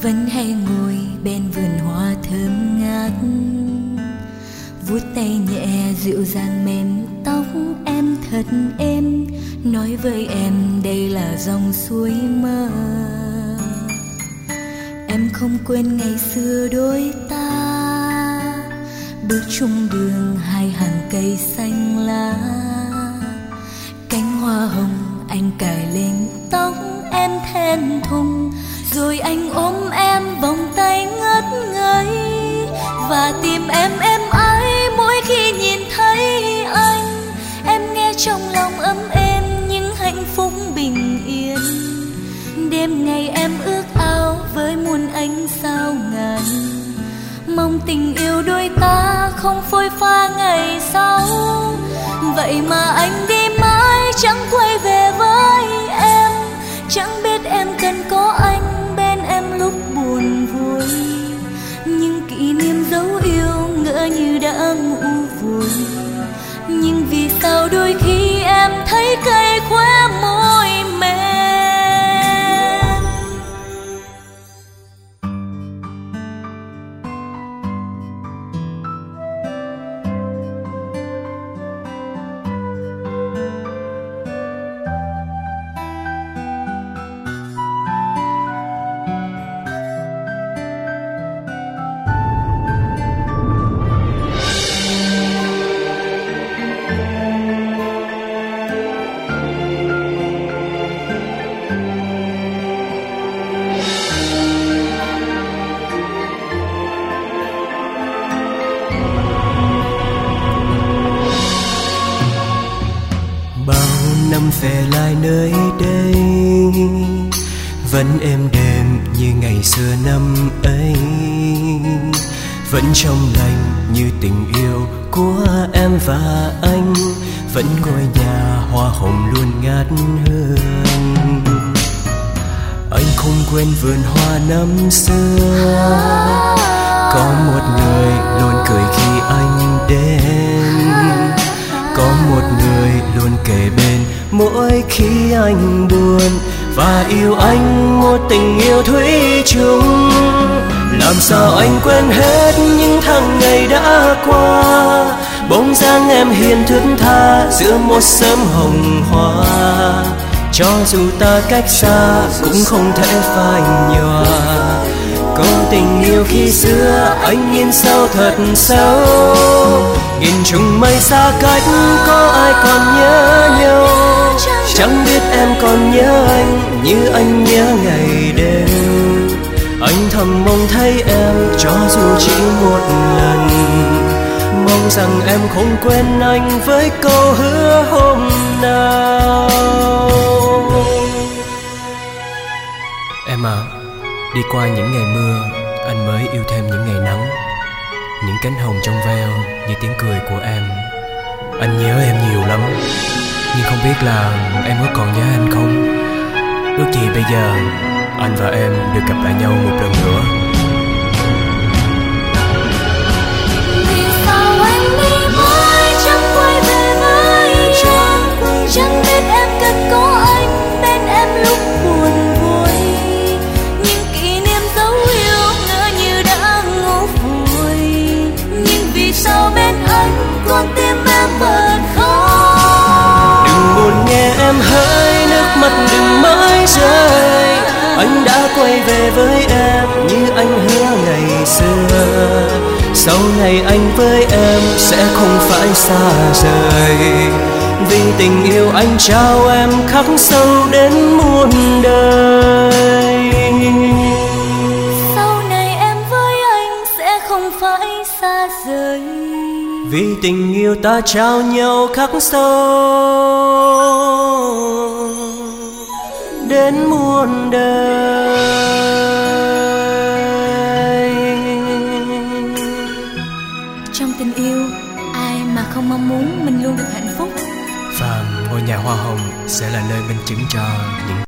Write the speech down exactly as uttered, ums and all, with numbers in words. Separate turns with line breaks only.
vẫn hay ngồi bên vườn hoa thơm ngát, vuốt tay nhẹ dịu dàng mềm tóc em thật êm, nói với em đây là dòng suối mơ. Em không quên ngày xưa đôi ta bước chung đường hai hàng cây xanh lá, cánh hoa hồng anh cài lên tóc em thẹn thùng, rồi anh ôm em vòng tay ngất ngây, và tim em êm ái mỗi khi nhìn thấy anh. Em nghe trong lòng ấm êm những hạnh phúc bình yên, đêm ngày em ước ao với muôn ánh sao ngàn, mong tình yêu đôi ta không phôi pha ngày sau. Vậy mà anh đi mãi chẳng quay về với em, chẳng biết em cần có anh bên em lúc buồn vui, nhưng kỷ niệm dấu yêu ngỡ như đã ngủ vùi. Nhưng vì sao đôi khi em thấy cay khóe môi mềm.
Năm về lại nơi đây vẫn êm đềm như ngày xưa năm ấy, vẫn trong lành như tình yêu của em và anh, vẫn ngôi nhà hoa hồng luôn ngát hương. Anh không quên vườn hoa năm xưa, có một người luôn cười khi anh đến, có một người luôn kề bên mỗi khi anh buồn, và yêu anh một tình yêu thủy chung. Làm sao anh quên hết những tháng ngày đã qua, bóng dáng em hiền thướt tha giữa một sớm hồng hoa. Cho dù ta cách xa cũng không thể phai nhòa, câu tình yêu khi xưa anh nhìn sâu thật sâu. Nghìn trùng mây xa cách có ai còn nhớ nhau, chẳng biết em còn nhớ anh như anh nhớ ngày đêm. Anh thầm mong thấy em cho dù chỉ một lần, mong rằng em không quên anh với câu hứa hôm nào. Em à, đi qua những ngày mưa anh mới yêu thêm những ngày nắng, những cánh hồng trong veo như tiếng cười của em. Anh nhớ em nhiều lắm, nhưng không biết là em có còn nhớ anh không. Ước gì bây giờ anh và em được gặp lại nhau một lần nữa.
Vì sao anh đi mãi chẳng quay về với em, chẳng biết em cần có anh bên em lúc buồn vui, nhưng kỷ niệm dấu yêu ngỡ như đã ngủ vùi. Nhưng vì sao bên anh con tim em bật khóc.
Đừng buồn nghe em hỡi, nước mắt đừng mãi rơi. Anh đã quay về với em như anh hứa ngày xưa. Sau này anh với em sẽ không phải xa rời, vì tình yêu anh trao em khắc sâu đến muôn đời.
Sau này em với anh sẽ không phải xa rời,
vì tình yêu ta trao nhau khắc sâu đến muôn đời.
Trong tình yêu ai mà không mong muốn mình luôn được hạnh phúc,
Và ngôi nhà hoa hồng sẽ là nơi minh chứng cho những